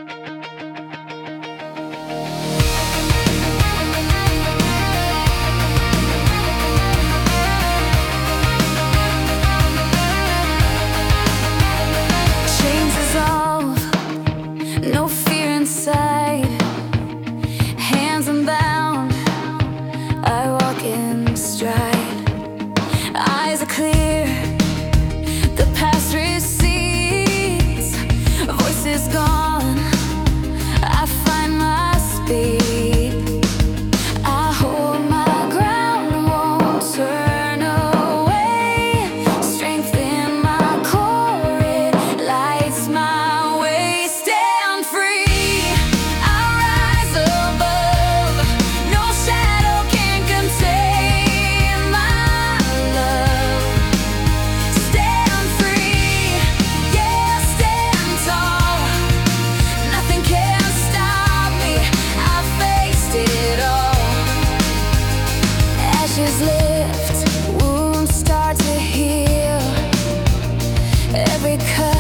Chains dissolve, no fear inside. Hands unbound, I walk in stride. Eyes are clear, the past recedes. Voice is gone, I find my speed. I hold my ground, won't turn away. Strength in my core, it lights my way. Stand free, I rise above. No shadow can contain my love. Stand free, yeah, stand tall. Nothing can stop me, I've faced it all. Ashes lift, wounds start to heal. Every cut